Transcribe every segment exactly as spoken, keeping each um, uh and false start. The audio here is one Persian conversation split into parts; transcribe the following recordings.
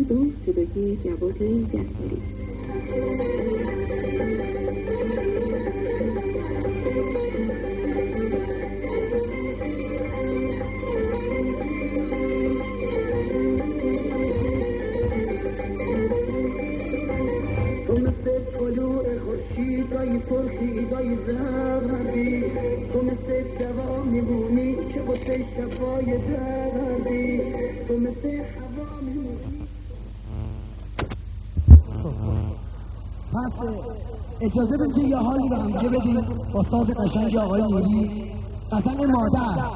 با صدای جواد جعفری. دای فرخی دای زردی تو مثل شوا میمونی که واسه شفای دردی تو مثل هوا میمونی. پس اجازه بدید که یه حالی به همگه بدیم با ساز قشنگ آقای نوری، قشنگ مادر.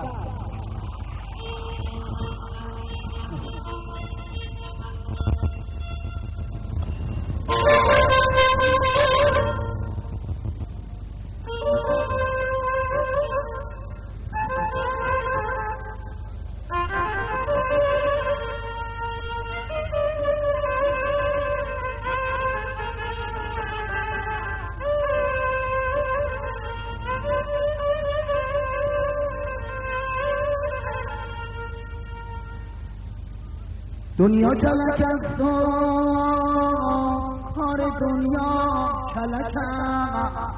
دنیا کلک است و کار دنیا کلک است،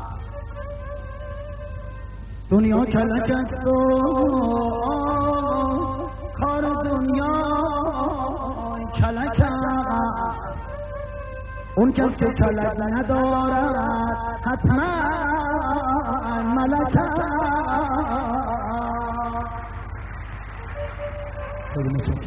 دنیا کلک است و کار دنیا کلک است. اون کس که کلک ندارد حتما ملک است.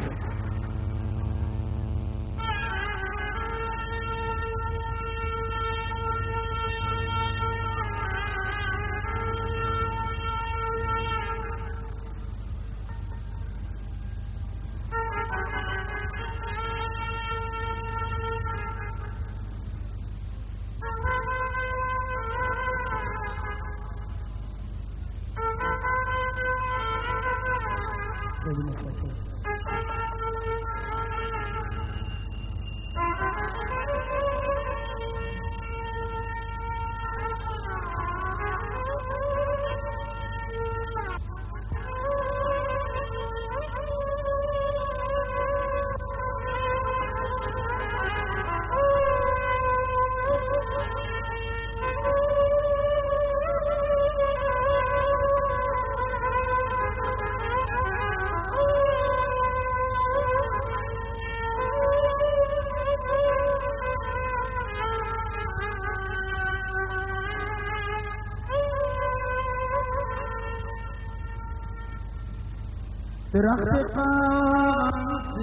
درخت قند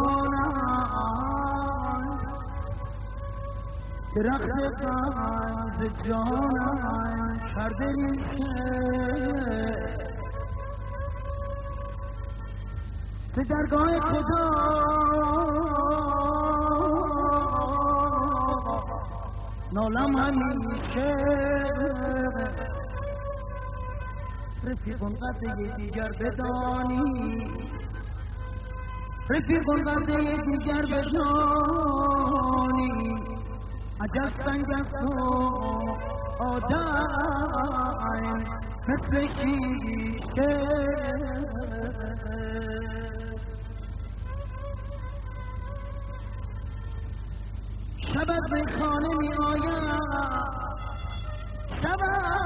جانم، درخت قند جانم کرده ریشه به درگاه خدا، نالم همیشه رفیقون قده دیگر بدانی، رفیقون قده دیگر بدانی، عجب سنگ است و آدم مثل شیشه. شب از خانه می آید، شب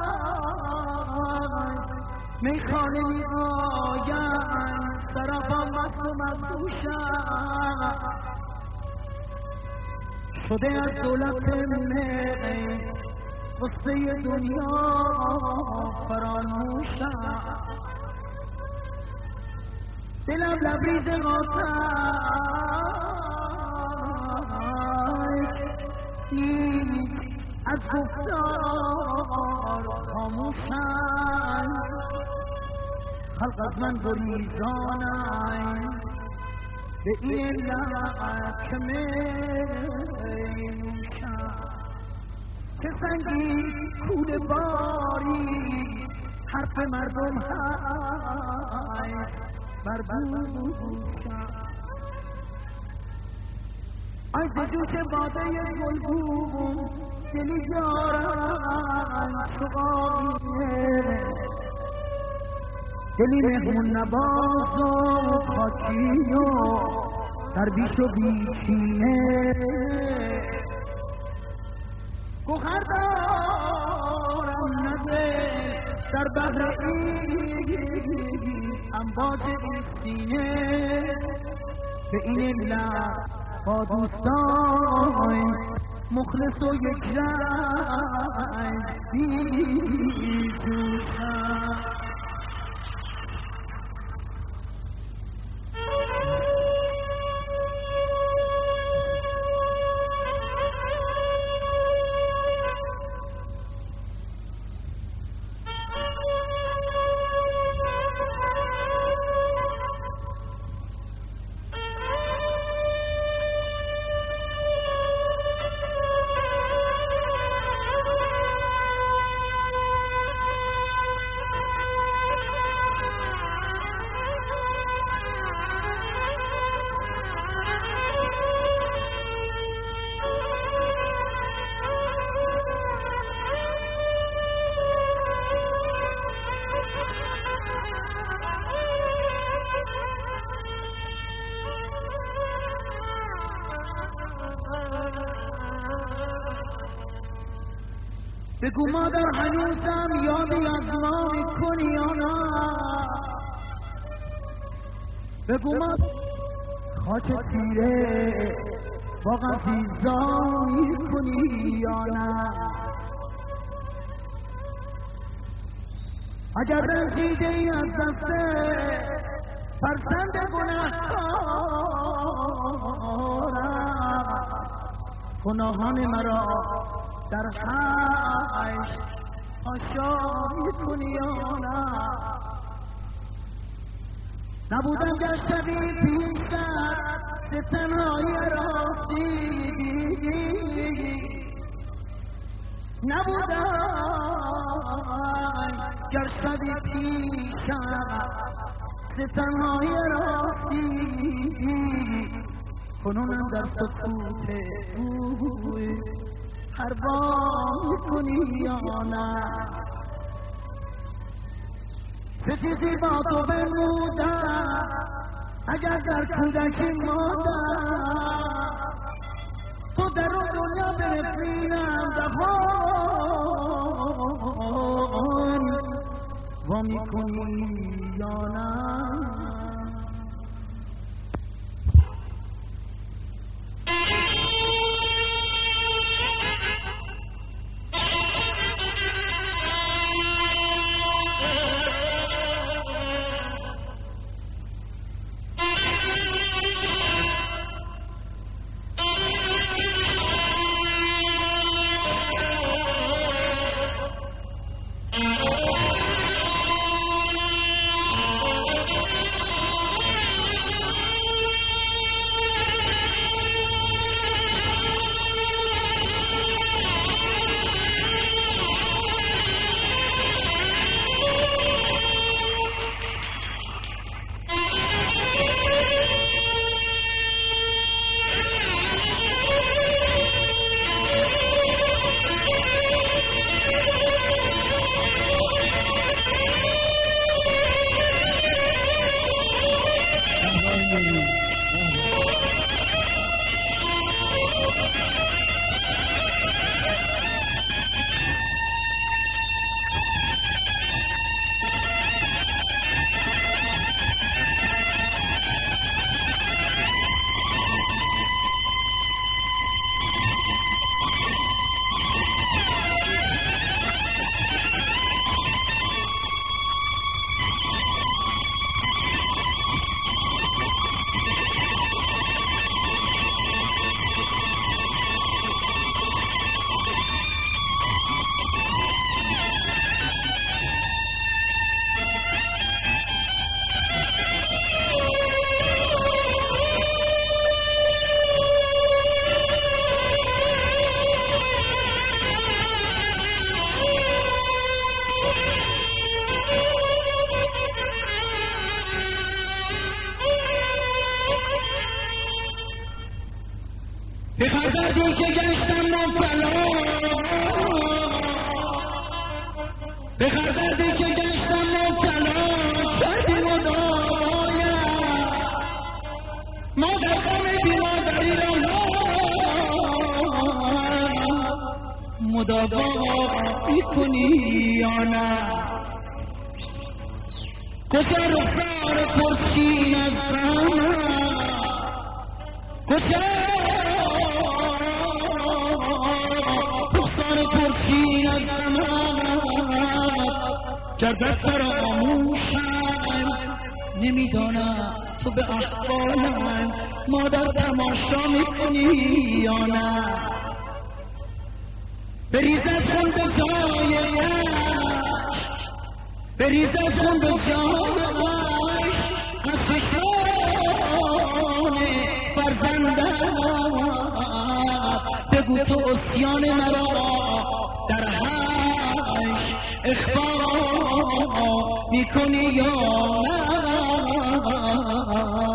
میخانه می آیم سراپا مست و مفروشم، شده از دولت می قصه دنیا فراموشم، دلم لبریز غافل نیست از گفتار خاموشم، خلق از من گریزانم به این لعب که میشم، که سنگی کول باری حرف مردم هست مربوشم، از جوش باده گلگون دلی جارم شقاقیه، دلی مهمون نباز و خاکی و در بیش و بیشینه گوهر دارم نده در بحر این امواج این سینه به این علت با دوستان مخلص و یک رنگ بی‌جوشم. بگو مادر هنوزم یادی از ما میکنی یا نه؟ بگو مادر خاک تیره با عزیزا میکنی یا نه؟ اگر رنجیده ای از دست فرزند گناهکارم گناهان مرا در حیش آشا میکنی یا نه؟ نبودم گر شبی پیشت به تنهایی راستی نبودم گر شبی پیشت به تنهایی راستی کنونم در سکوت اوی پروا کنی یا نه؟ چه چیزی با تو بنمودم اگر در کودکی مادم تو در اون دنیا برسینم دفان و میکنی یا نه؟ به خردی که گشتم مبتلا به خردی که گشتم مبتلا کردی مداوایم مادر غم بیمادری را مداوا میکنی یا نه؟ کجا رخسار پرچین از غم، کجا رخسار پرچین از غم، جردت فراموشم نمیدانم تو به احوالم مادر تماشا میکنی یا نه؟ بریزد خون به جای عشق، بریزد خون به جای عشق از چشمان فرزندم. بگو تو عصیان مرا در عشق اخفا میکنی یا نه؟